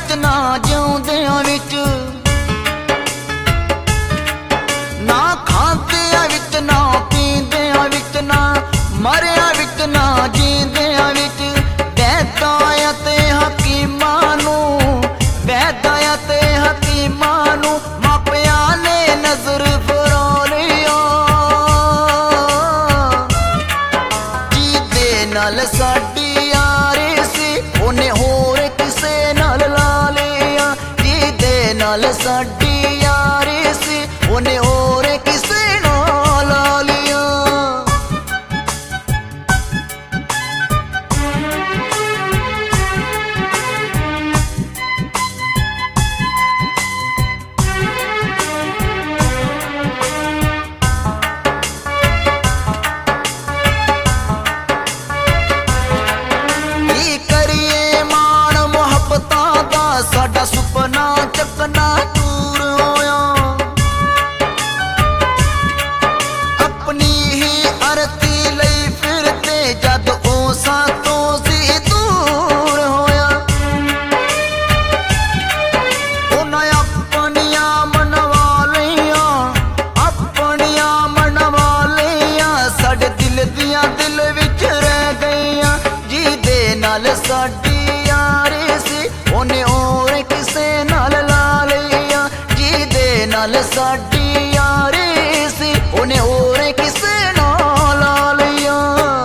विच ना जिउंदियां विच, ना खांदियां विच ना पींदियां विच, ना मरिया विच ना जींदियां विच। वैद्यां ते हकीमां नूं, वैद्यां ते हकीमां नूं मापियां ने नजर फरा लिया। जिहदे नाल साडी यारी सी उन्हें होर किसे नाल ला लिया। जिहदे नाल साडी यारी सी उन्हें होर किसे नाल ला लिया। साडा सुपना चकना चूर होया, अपनी ही अरती लई फिरते जद ओ सातों सी दूर होया। उन्हें अपनियां मनवा लिया, अपनियां मनवा लिया, साडे दिल दियां दिल विच रह गईयां। जिहदे नाल साडी यारी सी उन्हें होर किसे नाल ला लिया। जिहदे नाल साडी यारी सी उन्हें होर किसे नाल ला लिया।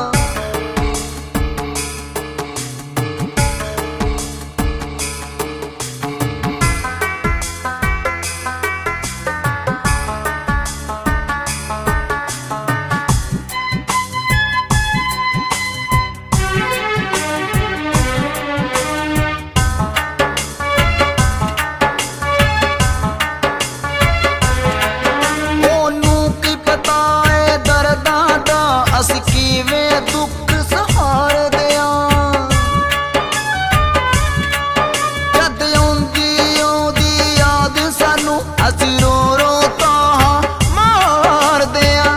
असी किवें दुख सहार दियां, जद आउंदी आउंदी याद सानू असी रो रो तां मार दियां।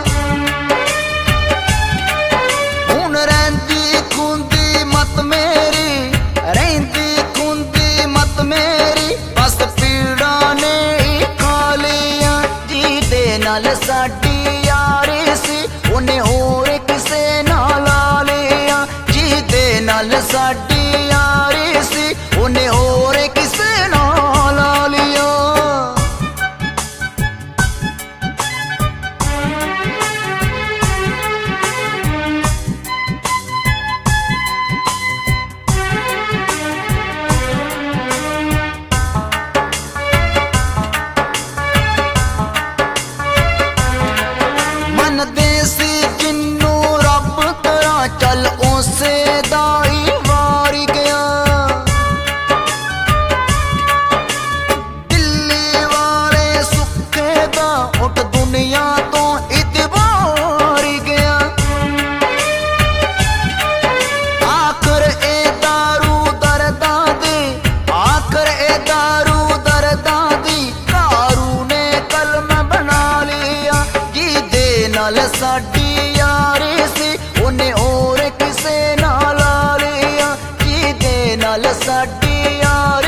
हुण रहिंदी खुंदी मत मेरी, रहिंदी खुंदी मत मेरी, बस पीड़ा ने ही खा लियां। जिहदे नाल साडी यारी सी उन्हें होर किसे नाल ला लिया। जिहदे नाल साडी यारी सी उन्हें होर किसे नाल ला लिया। मन देसी जिन्नू रब करा चल उसे दाई वारी गया। दिल्ली वाले सुखे दा उठ दुनिया तो इतबार गया। आखर ए दारू दर्दां दी, आखर ए दारू दर्दां दी कारू ने कलम बना लिया। जिहदे नाल साडी यारी सी उन्हें होर किसे नाल ला लिया। जिहदे नाल साडी यारी